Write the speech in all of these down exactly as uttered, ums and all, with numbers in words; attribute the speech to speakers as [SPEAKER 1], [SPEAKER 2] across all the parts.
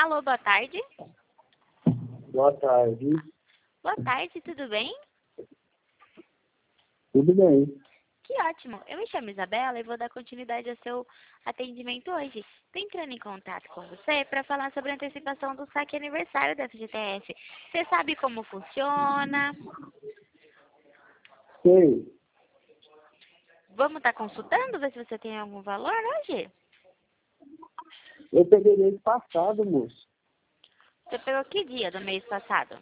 [SPEAKER 1] Alô, boa tarde.
[SPEAKER 2] Boa tarde.
[SPEAKER 1] Boa tarde, tudo bem?
[SPEAKER 2] Tudo bem?
[SPEAKER 1] Que ótimo. Eu me chamo Isabela e vou dar continuidade ao seu atendimento hoje. Estou entrando em contato com você para falar sobre a antecipação do saque aniversário da F G T S. Você sabe como funciona?
[SPEAKER 2] Sei.
[SPEAKER 1] Vamos estar consultando, ver se você tem algum valor hoje?
[SPEAKER 2] Eu peguei mês passado, moço.
[SPEAKER 1] Você pegou que dia do mês passado?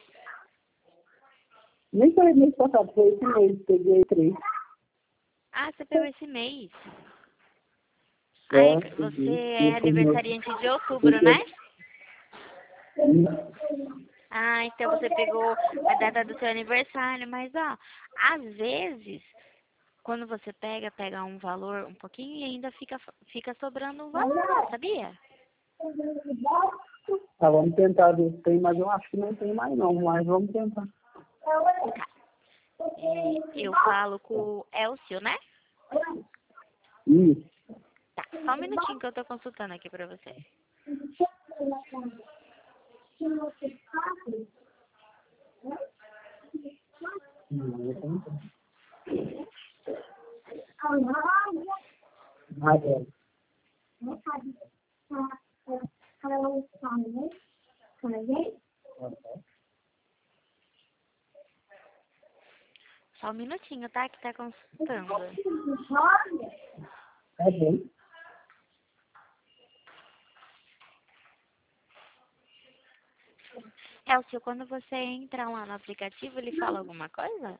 [SPEAKER 2] Nem foi mês passado, foi esse mês. Peguei três.
[SPEAKER 1] Ah, você pegou esse mês. Ah,
[SPEAKER 2] É,
[SPEAKER 1] é que você
[SPEAKER 2] peguei.
[SPEAKER 1] é
[SPEAKER 2] E foi meu-
[SPEAKER 1] aniversariante de outubro, né? Ah, então você pegou a data do seu aniversário, mas ó, às vezes, quando você pega, pega um valor um pouquinho e ainda fica, fica sobrando um valor, sabia?
[SPEAKER 2] Ah, vamos tentar ver se tem, mas eu acho que não tem mais não, mas vamos tentar.
[SPEAKER 1] É, eu falo com o Elcio, né?
[SPEAKER 2] Isso.
[SPEAKER 1] Tá, só um minutinho que eu tô consultando aqui pra você.
[SPEAKER 2] Ah, é.
[SPEAKER 1] Só um minutinho, tá? Que tá consultando.
[SPEAKER 2] Tá bem.
[SPEAKER 1] Elcio, quando você entra lá no aplicativo, ele fala alguma coisa?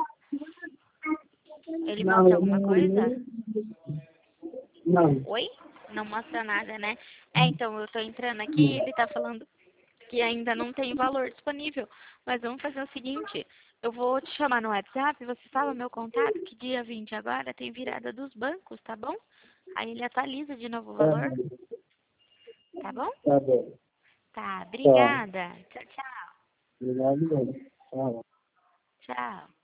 [SPEAKER 1] Ele
[SPEAKER 2] Não,
[SPEAKER 1] mostra
[SPEAKER 2] eu
[SPEAKER 1] alguma
[SPEAKER 2] não
[SPEAKER 1] coisa?
[SPEAKER 2] olhei. Não.
[SPEAKER 1] Oi? Não mostra nada, né? É, então, eu tô entrando aqui e ele tá falando que ainda não tem valor disponível. Mas vamos fazer o seguinte, eu vou te chamar no WhatsApp, você fala o meu contato, que dia vinte agora tem virada dos bancos, tá bom? Aí ele atualiza de novo o
[SPEAKER 2] Tá
[SPEAKER 1] valor,
[SPEAKER 2] bem.
[SPEAKER 1] tá bom?
[SPEAKER 2] Tá bem.
[SPEAKER 1] Tá,
[SPEAKER 2] Tá.
[SPEAKER 1] obrigada. Tchau, tchau.
[SPEAKER 2] Obrigado, bem. Tá.
[SPEAKER 1] Tchau.